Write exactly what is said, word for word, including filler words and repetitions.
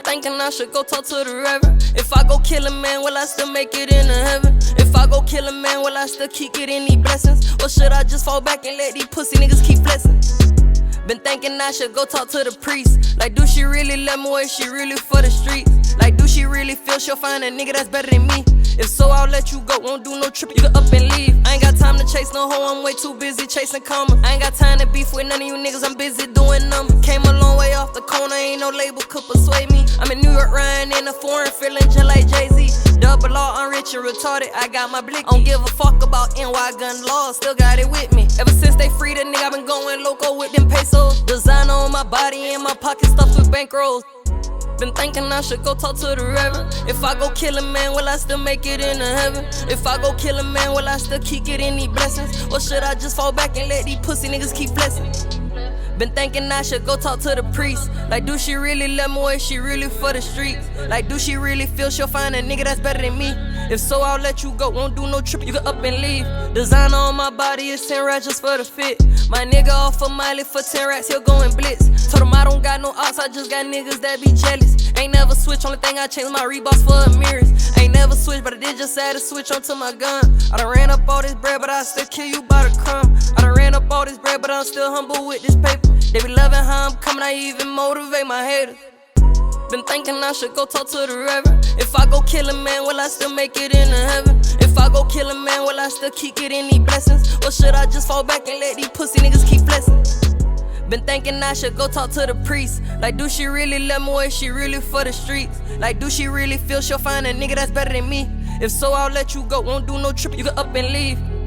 thinking I should go talk to the reverend. If I go kill a man, will I still make it into heaven? If I go kill a man, will I still keep getting these blessings? Or should I just fall back and let these pussy niggas keep blessing? Been thinking I should go talk to the priest. Like, do she really love me or is she really for the streets? Like, do she really feel she'll find a nigga that's better than me? If so, I'll let you go, won't do no trip, you can up and leave. I ain't got time to chase no hoe, I'm way too busy chasing karma. I ain't got time to beef with none of you niggas, I'm busy doing numbers. Came a long way off the corner, ain't no label could persuade me. I'm in New York riding in a foreign, feeling just like Jay-Z. Double R, I'm rich and retarded, I got my blicky. Don't give a fuck about N Y gun laws, still got it with me. Ever since they freed a nigga, I been going loco with them pesos. Designer on my body and my pocket stuffed with bankrolls. Been thinking I should go talk to the reverend. If I go kill a man, will I still make it into heaven? If I go kill a man, will I still keep getting these blessings? Or should I just fall back and let these pussy niggas keep blessing? Been thinking I should go talk to the priest. Like, do she really love me or is she really for the streets? Like, do she really feel she'll find a nigga that's better than me? If so, I'll let you go, won't do no trip, you can up and leave. Designer on my body is ten racks just for the fit. My nigga off a Miley for ten racks, he'll go and blitz. Told him I don't got no ops, I just got niggas that be jealous. Ain't never switch, only thing I changed my Reeboks for a mirrors. Ain't never switch, but I did just add a switch onto my gun. I done ran up all this bread, but I still kill you by the crumb. I done ran up all this bread, but I'm still humble with this paper. They be loving how I'm coming, I even motivate my haters. Been thinking I should go talk to the reverend. If I go kill a man, will I still make it into heaven? If I go kill a man, will I still keep getting these blessings? Or should I just fall back and let these pussy niggas keep blessing? Been thinking I should go talk to the priest. Like, do she really love me or is she really for the streets? Like, do she really feel she'll find a nigga that's better than me? If so, I'll let you go, won't do no trip, you can up and leave.